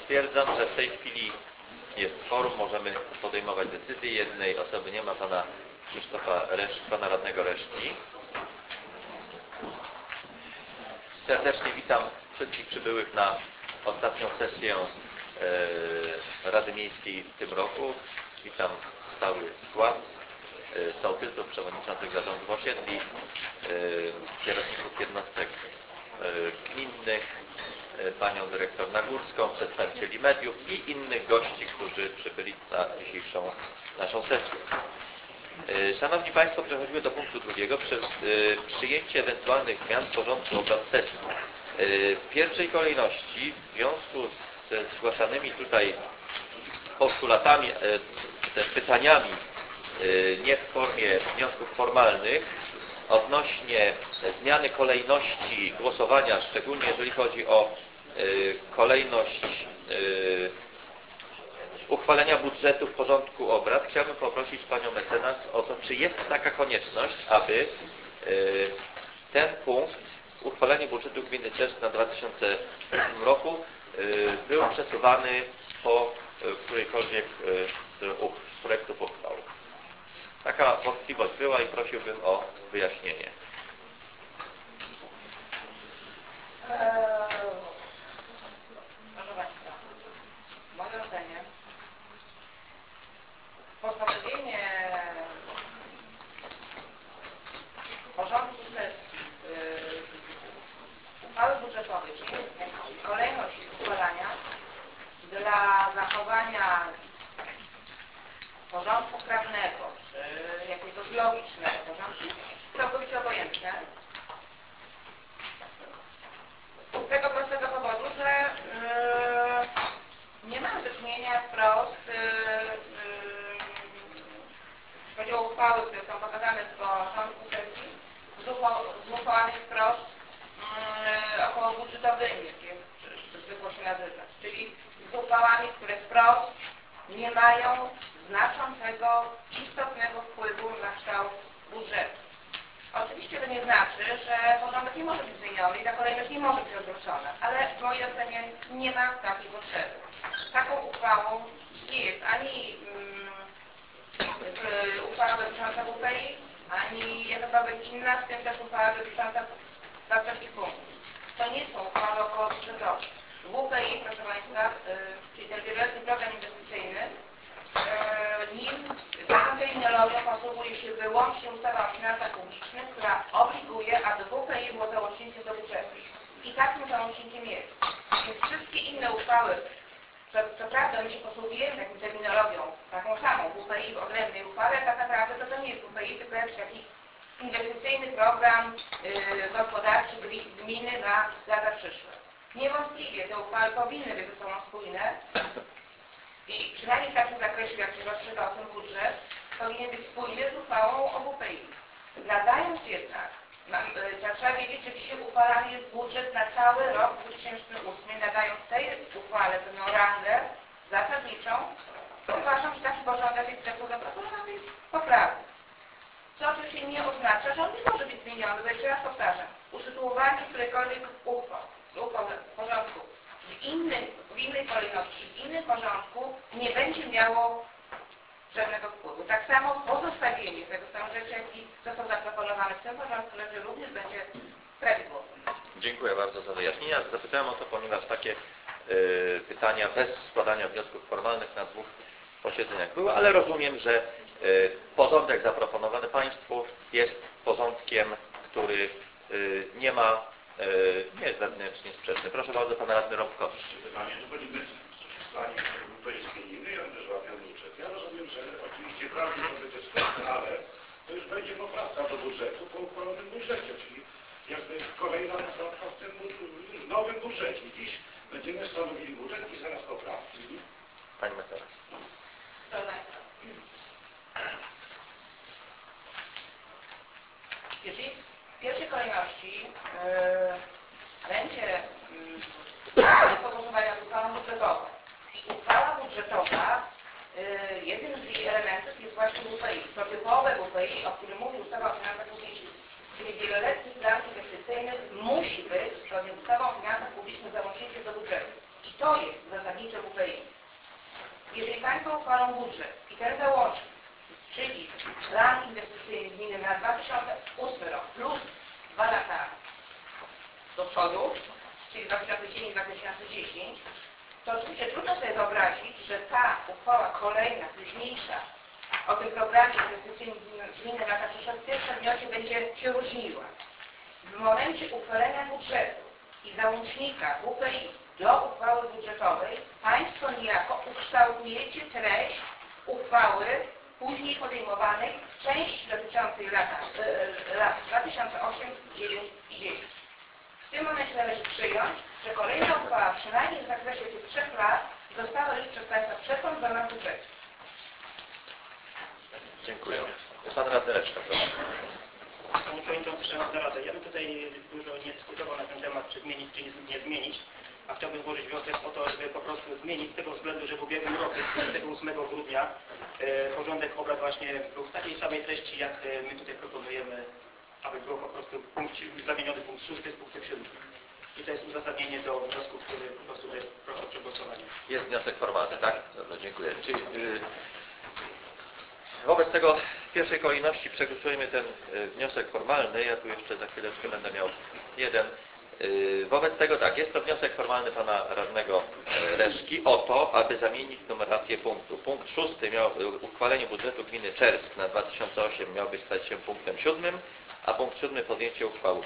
Stwierdzam, że w tej chwili jest kworum, możemy podejmować decyzje. Jednej osoby nie ma, pana Krzysztofa pana radnego Reszki. Serdecznie witam wszystkich przybyłych na ostatnią sesję Rady Miejskiej w tym roku. Witam stały skład, sołtysów, przewodniczących zarządów osiedli, kierowników jednostek gminnych, panią dyrektor Nagórską, przedstawicieli mediów i innych gości, którzy przybyli na dzisiejszą naszą sesję. Szanowni Państwo, przechodzimy do punktu drugiego. Przyjęcie ewentualnych zmian w porządku obrad sesji. W pierwszej kolejności w związku ze zgłaszanymi tutaj postulatami, czy też pytaniami, nie w formie wniosków formalnych, odnośnie zmiany kolejności głosowania, szczególnie jeżeli chodzi o kolejność uchwalenia budżetu w porządku obrad, chciałbym poprosić panią mecenas o to, czy jest taka konieczność, aby ten punkt, uchwalenie budżetu gminy Czersk na 2008 roku, był przesuwany po którejkolwiek z projektów uchwał. Taka wątpliwość była i prosiłbym o wyjaśnienie. Proszę Państwa, w moim ocenie postanowienie porządku sesji uchwały budżetowej, czyli kolejność uchwalania dla zachowania porządku prawnego, czy jakiegoś logicznego porządku, całkowicie obojętne. Z tego prostego powodu, że nie mamy do czynienia wprost, jeśli chodzi o uchwały, które są pokazane w porządku sesji, z uchwałami wprost okołobudżetowymi, jak to zwykło się nazywać, czyli z uchwałami, które wprost nie mają znaczącego, istotnego wpływu na kształt budżetu. Oczywiście to nie znaczy, że porządek nie może być zmieniony i ta kolejność nie może być odwrócona, ale w mojej ocenie nie ma takiej potrzeby. Taką uchwałą nie jest ani uchwała dotycząca WPI, ani jakakolwiek inna, w tym też uchwała dotycząca wartości punktów. To nie są uchwały okołobudżetowe. WPI, proszę Państwa, czyli ten wieloletni program inwestycyjny, taką terminologią posługuje się wyłącznie ustawa o finansach publicznych, która obliguje, aby WPI było załącznikiem do budżetu. I takim załącznikiem jest. Więc wszystkie inne uchwały, co prawda my się posługujemy taką terminologią, taką samą WPI w odrębnej uchwale, tak naprawdę to nie jest WPI, tylko jakiś taki inwestycyjny program gospodarczy gminy na lata przyszłe. Niewątpliwie te uchwały powinny być ze sobą spójne i przynajmniej w takim zakresie, jak się rozstrzyga o tym budżet, powinien być spójny z uchwałą o WPI. Nadając jednak, trzeba wiedzieć, że dzisiaj uchwalany jest budżet na cały rok 2008, nadając tej uchwale pewną rangę zasadniczą, uważam, że taki porządek jest tak zaproponowany jest poprawny. Co oczywiście nie oznacza, że on nie może być zmieniony, bo jeszcze raz powtarzam, usytuowanie którejkolwiek uchwał w porządku w innej kolejności, w innym porządku nie będzie miało żadnego wpływu. Tak samo pozostawienie tego stanu rzeczy, jaki został zaproponowany w tym porządku, że również będzie prawidłowe. Dziękuję bardzo za wyjaśnienia. Zapytałem o to, ponieważ takie pytania bez składania wniosków formalnych na dwóch posiedzeniach były, ale rozumiem, że porządek zaproponowany Państwu jest porządkiem, który nie jest wewnętrznie sprzeczny. Proszę bardzo, Pan Radny Rąbkowski. Panie, to będziemy stanie europejskiej Unii, ja też łapię budżet. Ja rozumiem, że oczywiście prawnie to będzie sprzeczne, ale to już będzie poprawka do budżetu po uchwalonym budżecie, czyli jakby kolejna poprawka w tym nowym budżecie. Dziś będziemy stanowili budżet i zaraz poprawki. Pani mecenas. Proszę Państwa, jeżeli w pierwszej kolejności będzie do głosowania nad uchwałą budżetową. I uchwała budżetowa, jednym z jej elementów jest właśnie WPI. To typowe WPI, o którym mówi ustawa o finansach publicznych. Czyli wieloletni plan inwestycyjny musi być, zgodnie z ustawą o finansach publicznych, załącznikiem do budżetu. To jest zasadnicze WPI. Jeżeli Państwo uchwalą budżet i ten załącznik, czyli plan inwestycyjny gminy na 2008 rok plus 2 lata do przodu, czyli 2009-2010, to oczywiście trudno sobie wyobrazić, że ta uchwała kolejna, późniejsza o tym programie inwestycyjnym gminy na lata przyszłe w tym przedmiocie będzie się różniła. W momencie uchwalenia budżetu i załącznika WPI do uchwały budżetowej Państwo niejako ukształtujecie treść uchwały później podejmowanej w części dotyczącej lat 2008, 2009 i 2010. W tym momencie należy przyjąć, że kolejna uchwała, przynajmniej w zakresie tych 3 lat, została już przez Państwa przesądzona w budżecie. Dziękuję. Pan radny Reszka, proszę. Panie Przewodniczący, Szanowna Rado, ja bym tutaj dużo nie dyskutował na ten temat, czy zmienić, czy nie zmienić, a chciałbym złożyć wniosek o to, żeby po prostu zmienić z tego względu, że w ubiegłym roku, 28 grudnia, porządek obrad właśnie był w takiej samej treści, jak my tutaj proponujemy, aby było po prostu zamieniony punkt 6 z punktem 7. I to jest uzasadnienie do wniosku, który po prostu tutaj proszę o przegłosowanie. Jest wniosek formalny, tak? Dobrze, dziękuję. Czyli, wobec tego w pierwszej kolejności przegłosujemy ten wniosek formalny. Ja tu jeszcze za chwileczkę będę miał jeden. Wobec tego tak, jest to wniosek formalny pana radnego Reszki o to, aby zamienić numerację punktu. Punkt 6 miał uchwalenie budżetu gminy Czersk na 2008 miałby stać się punktem 7, a punkt 7 podjęcie uchwał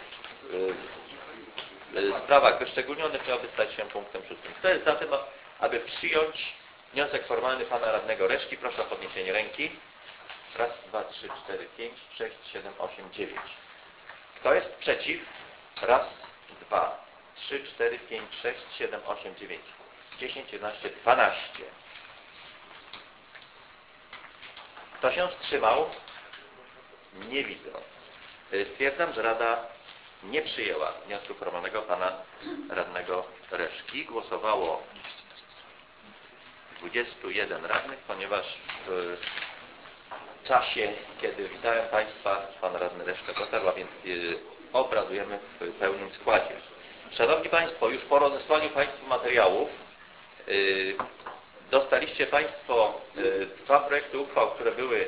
w sprawach wyszczególnionych miałby stać się punktem 6. Kto jest za tym, aby przyjąć wniosek formalny pana radnego Reszki? Proszę o podniesienie ręki. Raz, 2, 3, 4, 5, 6, 7, 8, 9. Kto jest przeciw? Raz, 2, 3, 4, 5, 6, 7, 8, 9, 10, 11, 12. Kto się wstrzymał? Nie widzę. Stwierdzam, że Rada nie przyjęła wniosku formalnego pana radnego Reszki. Głosowało 21 radnych, ponieważ w czasie, kiedy witałem Państwa, pan radny Reszka dotarł, a więc obradujemy w pełnym składzie. Szanowni Państwo, już po rozesłaniu Państwu materiałów dostaliście Państwo 2 projekty uchwał, które były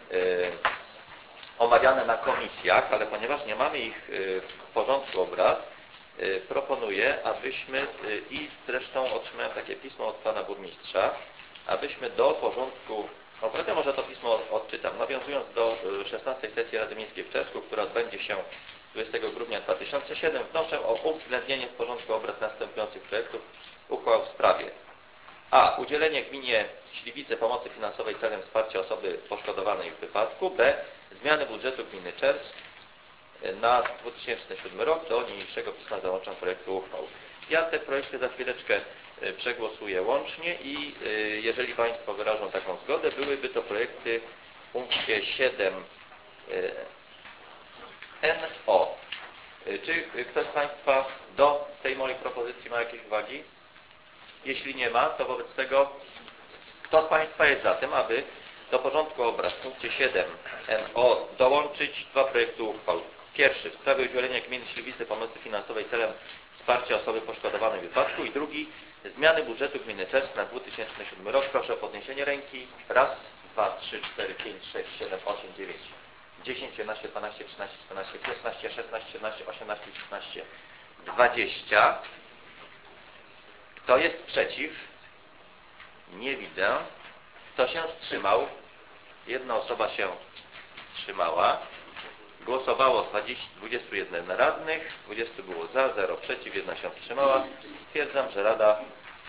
omawiane na komisjach, ale ponieważ nie mamy ich w porządku obrad, proponuję, abyśmy i zresztą otrzymałem takie pismo od pana burmistrza, abyśmy do porządku obrad, ja może to pismo odczytam, nawiązując do 16 sesji Rady Miejskiej w Czesku, która odbędzie się 20 grudnia 2007, wnoszę o uwzględnienie w porządku obrad następujących projektów uchwał w sprawie: a. Udzielenie gminie Śliwice pomocy finansowej celem wsparcia osoby poszkodowanej w wypadku. B. Zmiany budżetu gminy Czersk na 2007 rok. Do niniejszego pisma załączam projektu uchwał. Ja te projekty za chwileczkę przegłosuję łącznie i jeżeli Państwo wyrażą taką zgodę, byłyby to projekty w punkcie 7 NO. Czy ktoś z Państwa do tej mojej propozycji ma jakieś uwagi? Jeśli nie ma, to wobec tego kto z Państwa jest za tym, aby do porządku obrad w punkcie 7 NO dołączyć 2 projekty uchwał. Pierwszy w sprawie udzielenia gminy Śliwice pomocy finansowej celem wsparcia osoby poszkodowanej w wypadku i drugi zmiany budżetu gminy Czersk na 2007 rok. Proszę o podniesienie ręki. Raz, 2, 3, 4, 5, 6, 7, 8, 9, 10, 11, 12, 13, 14, 15, 16, 17, 18, 19, 20. Kto jest przeciw? Nie widzę. Kto się wstrzymał? Jedna osoba się wstrzymała. Głosowało 21 radnych, 20 było za, 0 przeciw, 1 się wstrzymała. Stwierdzam, że Rada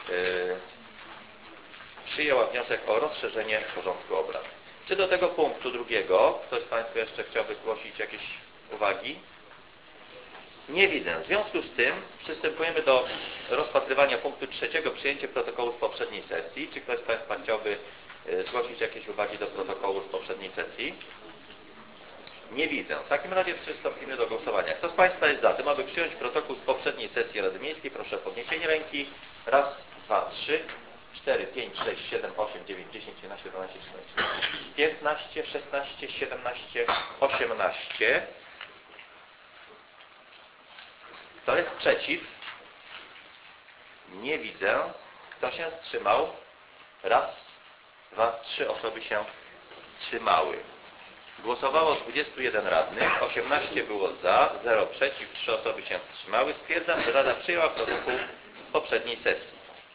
przyjęła wniosek o rozszerzenie porządku obrad. Czy do tego punktu drugiego ktoś z Państwa jeszcze chciałby zgłosić jakieś uwagi? Nie widzę. W związku z tym przystępujemy do rozpatrywania punktu 3. Przyjęcie protokołu z poprzedniej sesji. Czy ktoś z Państwa chciałby zgłosić jakieś uwagi do protokołu z poprzedniej sesji? Nie widzę. W takim razie przystąpimy do głosowania. Kto z Państwa jest za tym, aby przyjąć protokół z poprzedniej sesji Rady Miejskiej? Proszę o podniesienie ręki. Raz, 2, 3, 4, 5, 6, 7, 8, 9, 10, 11, 12, 13, 15, 16, 17, 18. Kto jest przeciw? Nie widzę. Kto się wstrzymał? Raz, dwa, 3 osoby się wstrzymały. Głosowało 21 radnych, 18 było za, 0 przeciw, 3 osoby się wstrzymały. Stwierdzam, że Rada przyjęła protokół poprzedniej sesji.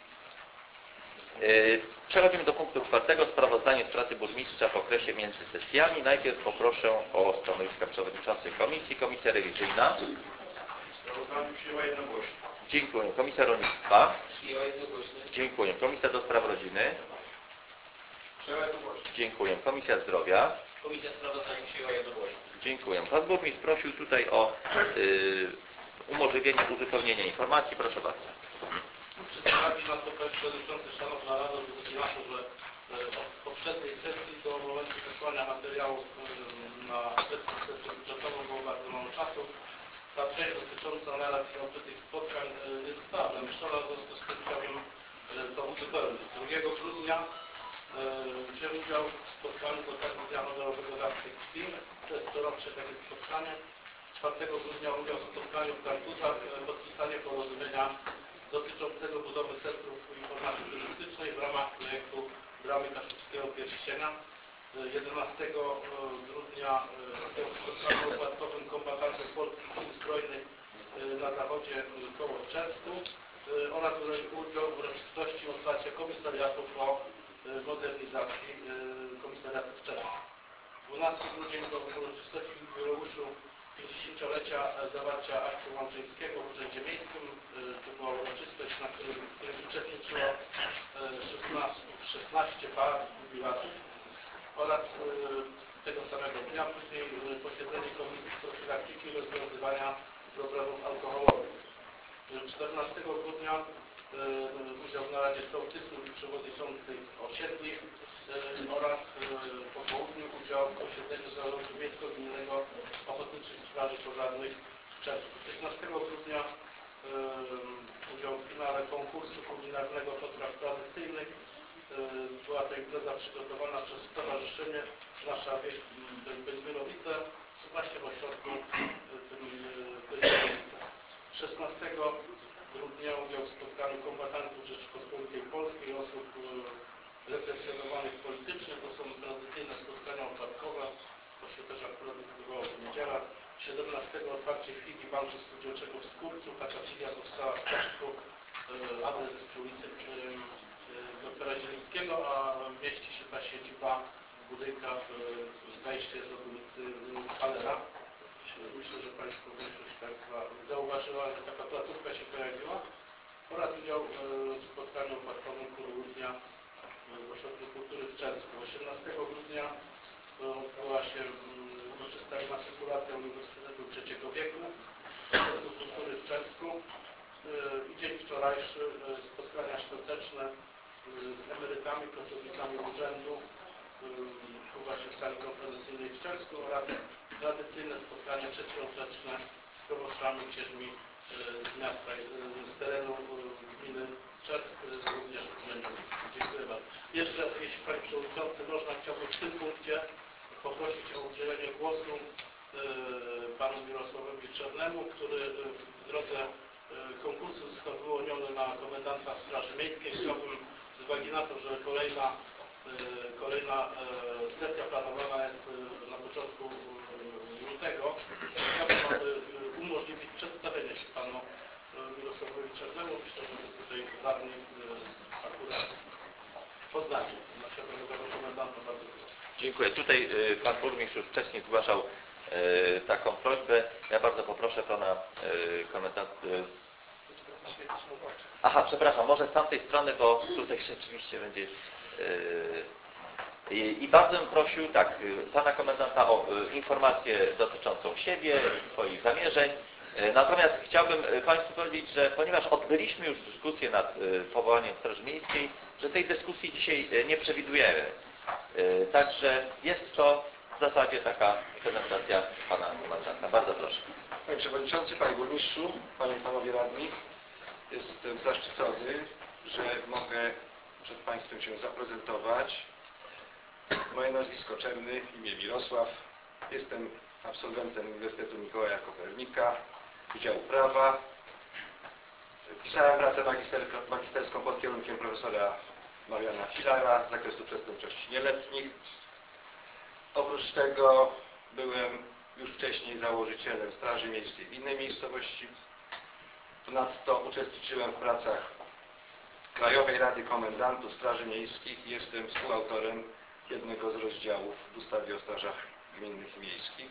Przechodzimy do punktu 4. Sprawozdanie z pracy burmistrza w okresie między sesjami. Najpierw poproszę o stanowiska przewodniczącej komisji. Komisja rewizyjna. Sprawozdanie przyjęła jednogłośnie. Dziękuję. Komisja rolnictwa. Przyjęła jednogłośnie. Dziękuję. Komisja do spraw rodziny. Przyjęła jednogłośnie. Dziękuję. Komisja zdrowia. Komisja sprawozdania przyjęła jednogłośnie. Dziękuję. Pan burmistrz prosił tutaj o umożliwienie uzupełnienia informacji. Proszę bardzo. Przedstawiam na spotkaniu przewodniczący Szanowna Rado zwrócił na to, że od poprzedniej sesji do momentu wysłania materiałów na obecną sesję budżetową było bardzo mało czasu. Ta część dotycząca narad i odbytych spotkań nie została zamieszczona, w związku z tym chciałbym to uzupełnić. 2 grudnia wziąłem udział w spotkaniu z okazji Dnia Narodowego Dawcy Krwi. To jest corocznie takie spotkanie. 4 grudnia udział w spotkaniu w Kartuzach, podpisanie porozumienia dotyczącego budowy centrów informacji turystycznej w ramach projektu Bramy Kaszubskiego Pierścienia. 11 grudnia udział w spotkaniu upadkowym kombatantów polskich sił zbrojnych na zachodzie koło Czerstwu oraz udział w uroczystości otwarcia komisariatów o modernizacji komisariatu w Czerstwu. 12 grudzień do uroczystości jubileuszu 50-lecia zawarcia aktu łączyńskiego w Urzędzie Miejskim. To była uroczystość, na której uczestniczyło 16 par jubilatów oraz tego samego dnia później posiedzenie Komisji Profilaktyki i Rozwiązywania Problemów Alkoholowych. 14 grudnia udział w naradzie sołtysów i przewodniczących osiedli oraz po południu udział w posiedzeniu Zarządu Miejsko-Gminnego Ochotniczych Straży Pożarnych w Czerwcu. 15 grudnia udział w finale konkursu kulinarnego potraw tradycyjnych. Była to impreza przygotowana przez Stowarzyszenie Nasza Wieś Będzmirowice właśnie w ośrodku Będzmirowice. 16 grudnia udział w spotkaniu kombatantów Rzeczypospolitej Polskiej i osób represjonowanych politycznie. To są tradycyjne spotkania opadkowe. To się też akurat odbywało w niedzielę. 17 otwarcie filii Banku Spółdzielczego w Skórcu. Taka filia powstała w Peszku, adres przy ulicy doktora Zielińskiego, a mieści się ta siedziba w budynkach, wejście z od ulicy Halera. Myślę, że większość Państwa zauważyła, że taka placówka się pojawiła. Oraz udział w spotkaniu opadkowym grudnia w Ośrodku Kultury w Czerwcu. 18 grudnia odbyła się uroczysta imatrykulacja Uniwersytetu Trzeciego Wieku w Ośrodku Kultury w Czerwcu. I dzień wczorajszy spotkania świąteczne z emerytami, pracownikami urzędu tu właśnie w sali konferencyjnej w Czerwcu oraz tradycyjne spotkanie przedświąteczne z proboszczami księżmi z miasta, z terenu gminy Czersk, również z Mędrzycy. Dziękuję bardzo. Jeszcze, jeśli Panie Przewodniczący można, chciałbym w tym punkcie poprosić o udzielenie głosu Panu Mirosławowi Czernemu, który w drodze konkursu został wyłoniony na komendanta Straży Miejskiej. Chciałbym z uwagi na to, że kolejna sesja planowana jest na początku lutego, chciałbym, aby umożliwić przedstawienie się Panu Mirosławowi Czernemu. Myślę, że jest tutaj radny akurat w Poznaniu. Naszego komendanta bardzo proszę. Dziękuję. Tutaj Pan burmistrz już wcześniej zgłaszał taką prośbę. Ja bardzo poproszę Pana komendanta. Aha, przepraszam, może z tamtej strony, bo tutaj rzeczywiście będzie... I bardzo bym prosił tak, Pana komendanta o informację dotyczącą siebie, swoich zamierzeń. Natomiast chciałbym Państwu powiedzieć, że ponieważ odbyliśmy już dyskusję nad powołaniem Straży Miejskiej, że tej dyskusji dzisiaj nie przewidujemy. Także jest to w zasadzie taka prezentacja Pana komendanta. Bardzo proszę. Panie Przewodniczący, Panie Burmistrzu, Panie i Panowie Radni, jestem zaszczycony, że mogę przed Państwem się zaprezentować. Moje nazwisko Czerny, imię Mirosław. Jestem absolwentem Uniwersytetu Mikołaja Kopernika, Wydziału Prawa. Pisałem pracę magisterską pod kierunkiem profesora profesora Mariana Filara z zakresu przestępczości nieletnich. Oprócz tego byłem już wcześniej założycielem Straży Miejskiej w innej miejscowości. Ponadto uczestniczyłem w pracach Krajowej Rady Komendantów Straży Miejskich i jestem współautorem jednego z rozdziałów w ustawie o strażach gminnych i miejskich.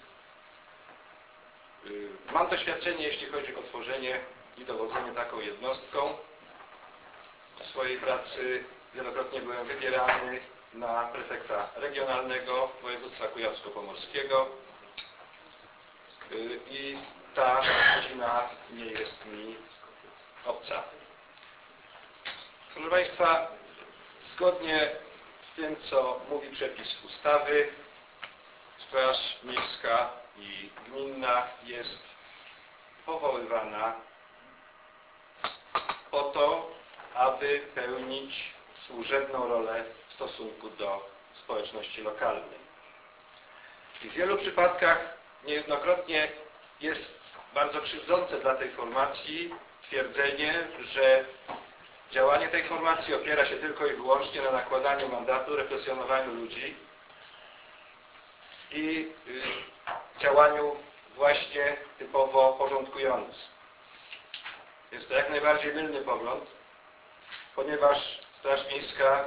Mam doświadczenie, jeśli chodzi o tworzenie i dowodzenie taką jednostką. W swojej pracy wielokrotnie byłem wybierany na prefekta regionalnego województwa kujawsko-pomorskiego i ta godzina nie jest mi obca. Proszę Państwa, zgodnie z tym, co mówi przepis ustawy, Straż Miejska i Gminna jest powoływana po to, aby pełnić służebną rolę w stosunku do społeczności lokalnej. I w wielu przypadkach niejednokrotnie jest bardzo krzywdzące dla tej formacji twierdzenie, że działanie tej formacji opiera się tylko i wyłącznie na nakładaniu mandatu, represjonowaniu ludzi i działaniu właśnie typowo porządkującym. Jest to jak najbardziej mylny pogląd, ponieważ Straż Miejska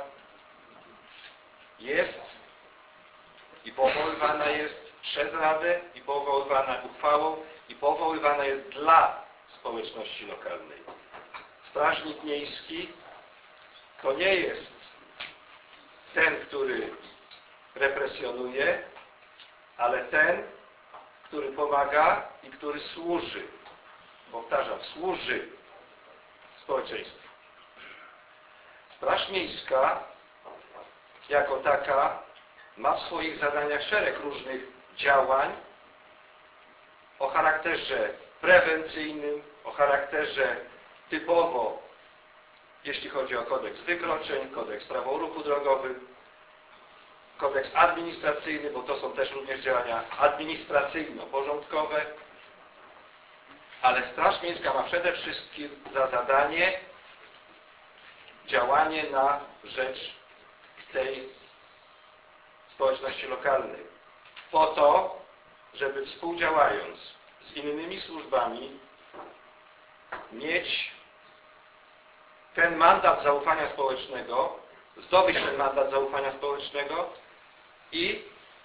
jest i powoływana jest przez Radę i powoływana uchwałą i powoływana jest dla społeczności lokalnej. Strażnik miejski to nie jest ten, który represjonuje, ale ten, który pomaga i który służy. Powtarzam, służy społeczeństwu. Straż Miejska jako taka ma w swoich zadaniach szereg różnych działań o charakterze prewencyjnym, o charakterze typowo, jeśli chodzi o kodeks wykroczeń, kodeks prawa o ruchu drogowym, kodeks administracyjny, bo to są też również działania administracyjno-porządkowe, ale Straż Miejska ma przede wszystkim za zadanie działanie na rzecz tej społeczności lokalnej. Po to, żeby współdziałając z innymi służbami mieć ten mandat zaufania społecznego, zdobyć ten mandat zaufania społecznego i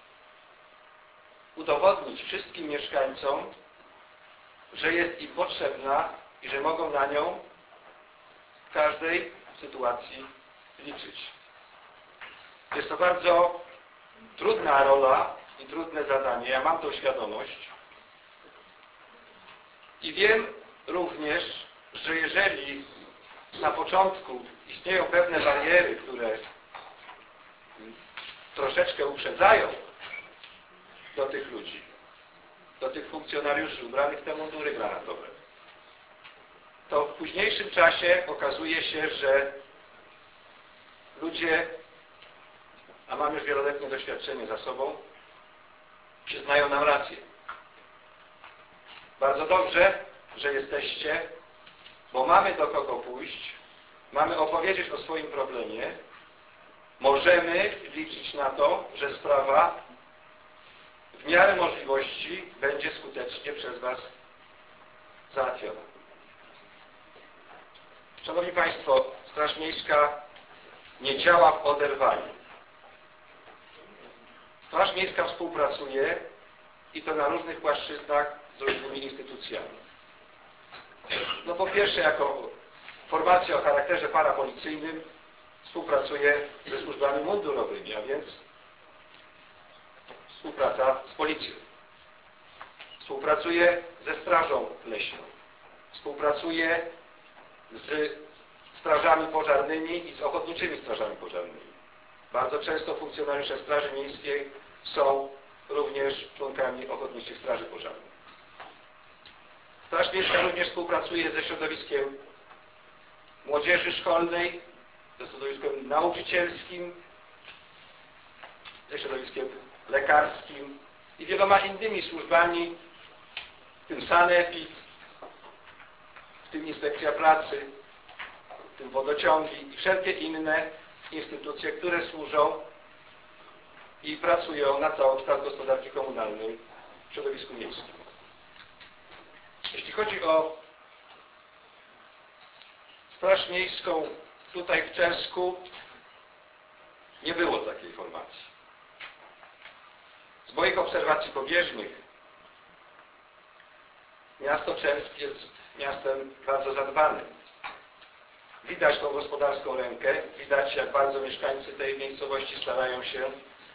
udowodnić wszystkim mieszkańcom, że jest im potrzebna i że mogą na nią w każdej sytuacji liczyć. Jest to bardzo trudna rola i trudne zadanie. Ja mam tą świadomość i wiem również, że jeżeli na początku istnieją pewne bariery, które troszeczkę uprzedzają do tych ludzi, do tych funkcjonariuszy ubranych w te mundury granatowe, to w późniejszym czasie okazuje się, że ludzie, a mam już wieloletnie doświadczenie za sobą, przyznają nam rację. Bardzo dobrze, że jesteście, bo mamy do kogo pójść, mamy opowiedzieć o swoim problemie, możemy liczyć na to, że sprawa w miarę możliwości będzie skutecznie przez Was załatwiona. Szanowni Państwo, Straż Miejska nie działa w oderwaniu. Straż Miejska współpracuje i to na różnych płaszczyznach z różnymi instytucjami. No po pierwsze, jako formacja o charakterze parapolicyjnym współpracuje ze służbami mundurowymi, a więc współpraca z policją. Współpracuje ze Strażą Leśną. Współpracuje z strażami pożarnymi i z ochotniczymi strażami pożarnymi. Bardzo często funkcjonariusze Straży Miejskiej są również członkami ochotniczych straży pożarnych. Straż Miejska również współpracuje ze środowiskiem młodzieży szkolnej, ze środowiskiem nauczycielskim, ze środowiskiem lekarskim i wieloma innymi służbami, w tym sanepid, w tym inspekcja pracy, w tym wodociągi i wszelkie inne instytucje, które służą i pracują na całokształt gospodarki komunalnej w środowisku miejskim. Jeśli chodzi o Straż Miejską tutaj w Czelsku, nie było takiej informacji. Z moich obserwacji pobieżnych miasto Czersk jest miastem bardzo zadbanym. Widać tą gospodarską rękę, widać jak bardzo mieszkańcy tej miejscowości starają się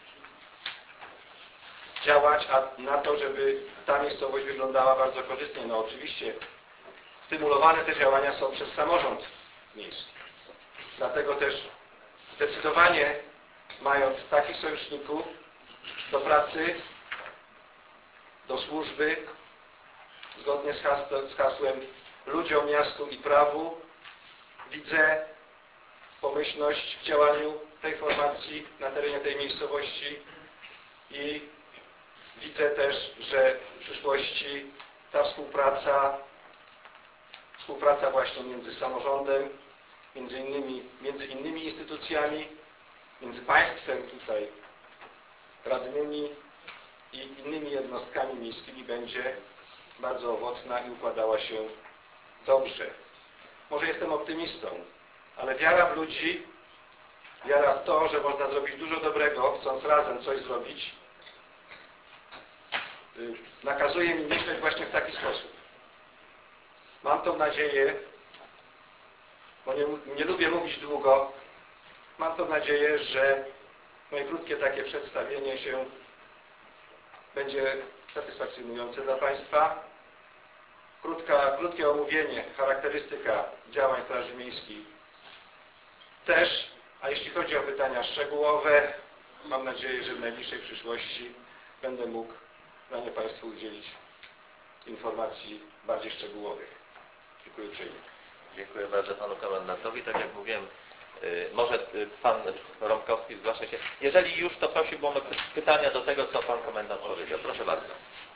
działać na to, żeby ta miejscowość wyglądała bardzo korzystnie. No oczywiście stymulowane te działania są przez samorząd miejski. Dlatego też zdecydowanie mając takich sojuszników do pracy, do służby, zgodnie z hasłem ludziom, miastu i prawu, widzę pomyślność w działaniu tej formacji na terenie tej miejscowości i widzę też, że w przyszłości ta współpraca właśnie między samorządem, między innymi instytucjami, między państwem tutaj, radnymi i innymi jednostkami miejskimi będzie bardzo owocna i układała się dobrze. Może jestem optymistą, ale wiara w ludzi, wiara w to, że można zrobić dużo dobrego, chcąc razem coś zrobić, nakazuje mi myśleć właśnie w taki sposób. Mam tą nadzieję, bo nie lubię mówić długo, mam tą nadzieję, że moje krótkie takie przedstawienie się będzie satysfakcjonujące dla Państwa. Krótkie omówienie, charakterystyka działań Straży Miejskiej też, a jeśli chodzi o pytania szczegółowe, mam nadzieję, że w najbliższej przyszłości będę mógł na nie Państwu udzielić informacji bardziej szczegółowych. Dziękuję uprzejmie. Dziękuję bardzo Panu Komendantowi. Tak jak mówiłem, może Pan Rąkowski zgłasza się. Jeżeli już, to prosiłbym o pytania do tego, co Pan Komendant powiedział. Proszę bardzo.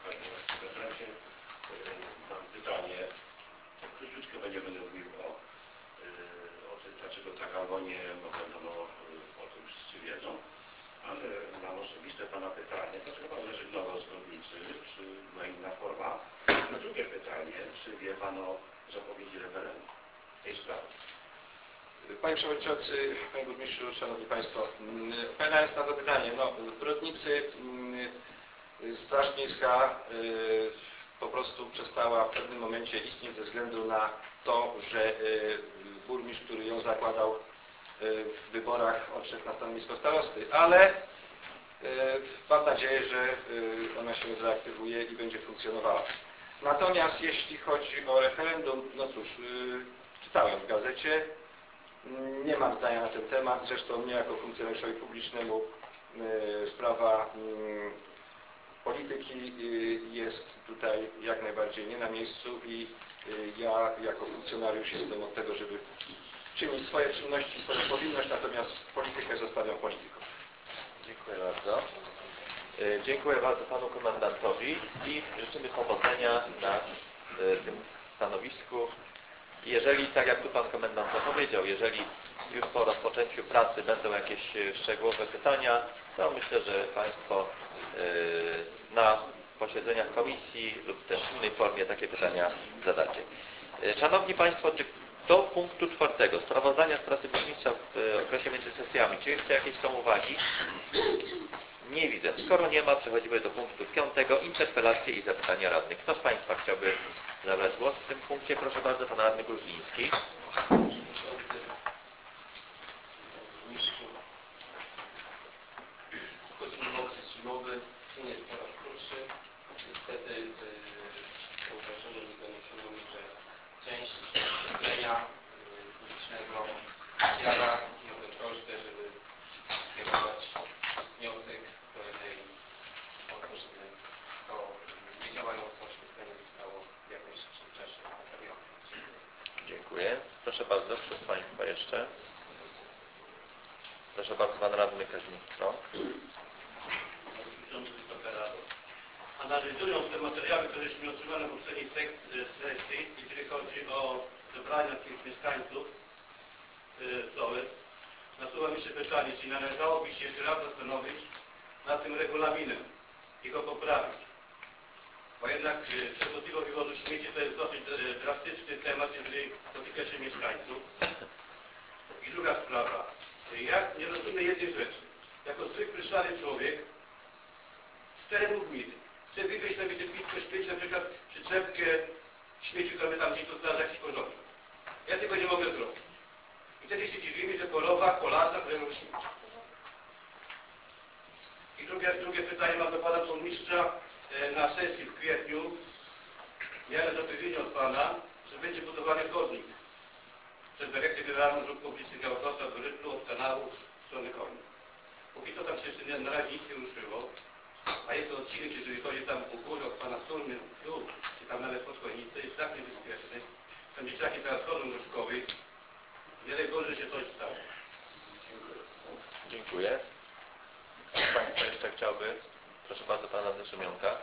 Mam pytanie. Króciutko będę mówił o tym, dlaczego tak albo nie, bo wiadomo, o tym wszyscy wiedzą. Ale mam osobiste Pana pytanie, dlaczego Pan rezygnował z Gorlicy, czy była inna forma? A drugie pytanie, czy wie Pan o zapowiedzi referendum w tej sprawie? Panie Przewodniczący, Panie Burmistrzu, Szanowni Państwo, odpowiadając na to pytanie, no, w Brodnicy Straż Miejska po prostu przestała w pewnym momencie istnieć ze względu na to, że burmistrz, który ją zakładał w wyborach, odszedł na stanowisko starosty, ale mam nadzieję, że ona się zreaktywuje i będzie funkcjonowała. Natomiast jeśli chodzi o referendum, no cóż, czytałem w gazecie, nie mam zdania na ten temat, zresztą mnie jako funkcjonariuszowi publicznemu sprawa polityki jest tutaj jak najbardziej nie na miejscu i ja jako funkcjonariusz jestem od tego, żeby czynić swoje czynności, swoją powinność, natomiast politykę zostawiam politykom. Dziękuję bardzo. Dziękuję bardzo Panu Komendantowi i życzymy powodzenia na tym stanowisku. Jeżeli, tak jak tu Pan Komendant powiedział, jeżeli już po rozpoczęciu pracy będą jakieś szczegółowe pytania, to myślę, że Państwo na posiedzeniach komisji lub też w innej formie takie pytania zadacie. Szanowni Państwo, czy do punktu 4, sprawozdania z pracy burmistrza w okresie między sesjami, czy jeszcze jakieś są uwagi? Nie widzę. Skoro nie ma, przechodzimy do punktu 5, interpelacje i zapytania radnych. Kto z Państwa chciałby zabrać głos w tym punkcie? Proszę bardzo, Pan Radny Gruźliński. Okres zimowy nie jest po raz krótszy. Niestety to uważenie mi doniesiono mi, że część oświetlenia publicznego zjada i o tę prośbę, żeby skierować wniosek do tej o to, żeby to niedziałające oświetlenie zostało w jak najszybszym czasie naprawione. Dziękuję. Proszę bardzo, kto z Państwa jeszcze? Proszę bardzo, Pan Radny Kazimierz. Analizując te materiały, któreśmy otrzymali w poprzedniej sesji, jeżeli chodzi o zebrania tych mieszkańców, Sołec, nasuwa mi się pytanie, czy należałoby się jeszcze raz zastanowić nad tym regulaminem i go poprawić. Bo jednak przewodniego wywozu śmieci to jest dosyć drastyczny temat, jeżeli dotyka się mieszkańców. I druga sprawa. Ja nie rozumiem jednej rzeczy. Jako zwykły szary człowiek z terenu gminy chcę wywieźć na wysypisko śmieci, na przykład przyczepkę śmieci, które tam gdzieś dostarcza jakiś porządek. Ja tego nie mogę zrobić. I wtedy się dziwimy, że polowa, kolarza, którego śmieci. I drugie pytanie mam do pana burmistrza. Na sesji w kwietniu miałem zapewnienie od pana, że będzie budowany chodnik przez dyrekcję Generalną Dróg Publicznych autostrad do Rytlu od kanału w stronę Koni. Póki to tam się jeszcze na razie nic nie ruszyło, a jest to odcinek, jeżeli chodzi tam u góry od pana Turmy, czy tam nawet pod Konicę, jest tak niebezpieczny. Tam dzieciaki teraz chodzą do szkoły. Nie daj Boże, że się coś stało. Dziękuję. Kto z Państwa jeszcze chciałby? Proszę bardzo, pana Szymionka.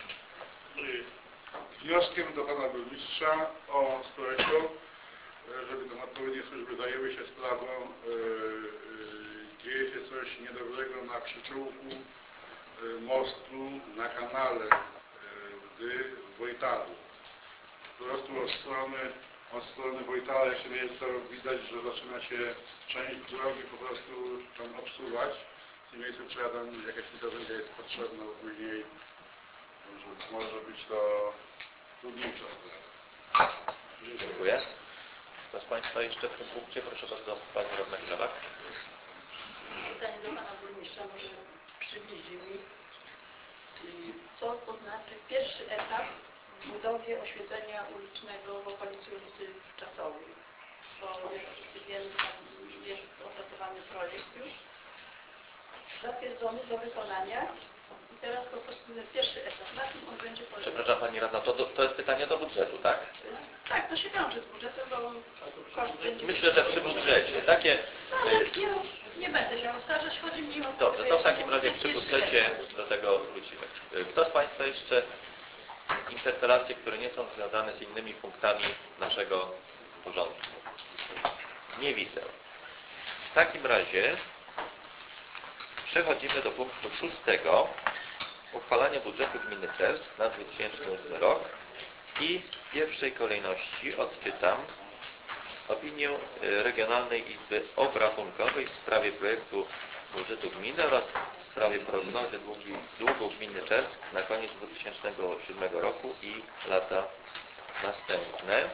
Wnioskiem do pana burmistrza o społeczną, żeby tam odpowiednie służby zajęły się sprawą, dzieje się coś niedobrego na przyczółku mostu na kanale w Wojtalu. Po prostu od strony Wojtala, jak się jest, to widać, że zaczyna się część drogi po prostu tam obsuwać. W tym miejscu trzeba tam jakaś interwencja jest potrzebna, bo później może być to trudniejsza sprawa. Dziękuję. Kto z Państwa jeszcze w tym punkcie? Proszę bardzo, pani radna Chlebak. Pytanie do pana burmistrza, może przybliży mi, co to znaczy pierwszy etap w budowie oświetlenia ulicznego w okolicy ulicy Czasowej. Bo jak wszyscy wiemy, tam jest opracowany projekt już, zatwierdzony do wykonania i teraz po prostu ten pierwszy etap, na tym on będzie polegał. Przepraszam pani radna, to jest pytanie do budżetu, tak? Tak, to się wiąże z budżetem, bo koszt będzie... Myślę, że przy budżecie. Takie... Ale nie będę się oskarżać, chodzi mi o... Dobrze, to w takim razie przy budżecie do tego wrócimy. Kto z Państwa jeszcze interpelacje, które nie są związane z innymi punktami naszego porządku? Nie widzę. W takim razie przechodzimy do punktu 6. Uchwalanie budżetu gminy Czersk na 2008 rok i w pierwszej kolejności odczytam opinię Regionalnej Izby Obrachunkowej w sprawie projektu budżetu gminy oraz w sprawie prognozy długu gminy Czersk na koniec 2007 roku i lata następne.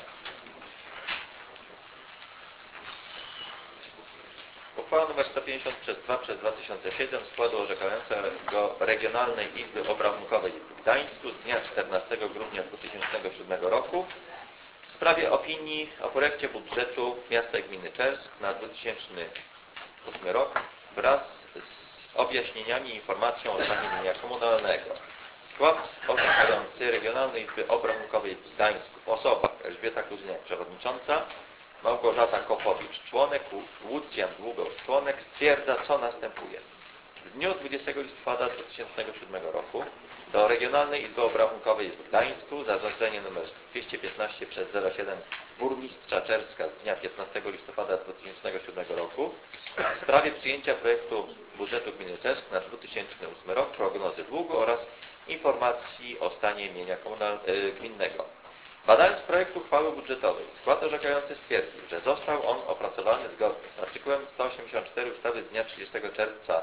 Uchwała nr 150 przez 2007 składu orzekającego Regionalnej Izby Obrachunkowej w Gdańsku z dnia 14 grudnia 2007 roku w sprawie opinii o projekcie budżetu miasta i gminy Czersk na 2008 rok wraz z objaśnieniami i informacją o stanie mienia komunalnego. Skład orzekający Regionalnej Izby Obrachunkowej w Gdańsku w osobach Elżbieta Kuźniak, przewodnicząca, Małgorzata Kopowicz, członek, Łucjan Długosz, członek, stwierdza, co następuje. W dniu 20 listopada 2007 roku do Regionalnej Izby Obrachunkowej w Gdańsku zarządzenie nr 215 przez 07 burmistrza Czerska z dnia 15 listopada 2007 roku w sprawie przyjęcia projektu budżetu gminy Czersk na 2008 rok, prognozy długu oraz informacji o stanie mienia gminnego. Badając projekt uchwały budżetowej, skład orzekający stwierdził, że został on opracowany zgodnie z artykułem 184 ustawy z dnia 30 czerwca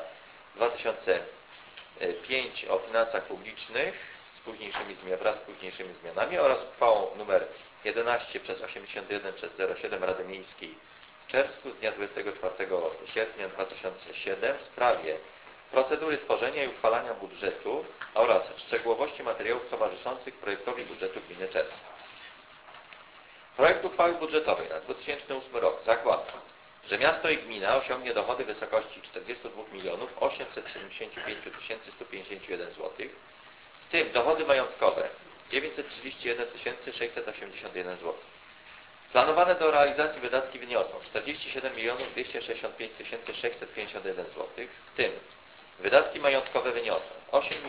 2005 o finansach publicznych wraz z późniejszymi zmianami oraz uchwałą nr 11 przez 81 przez 07 Rady Miejskiej w Czersku z dnia 24 sierpnia 2007 w sprawie procedury tworzenia i uchwalania budżetu oraz szczegółowości materiałów towarzyszących projektowi budżetu gminy Czersk. Projekt uchwały budżetowej na 2008 rok zakłada, że miasto i gmina osiągnie dochody w wysokości 42 875 151 zł, w tym dochody majątkowe 931 681 zł. Planowane do realizacji wydatki wyniosą 47 265 651 zł, w tym wydatki majątkowe wyniosą 8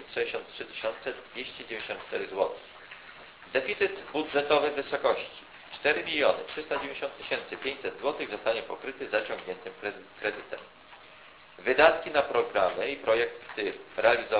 963 294 zł. Deficyt budżetowy w wysokości 4 390 500 zł zostanie pokryty zaciągniętym kredytem. Wydatki na programy i projekty realizowane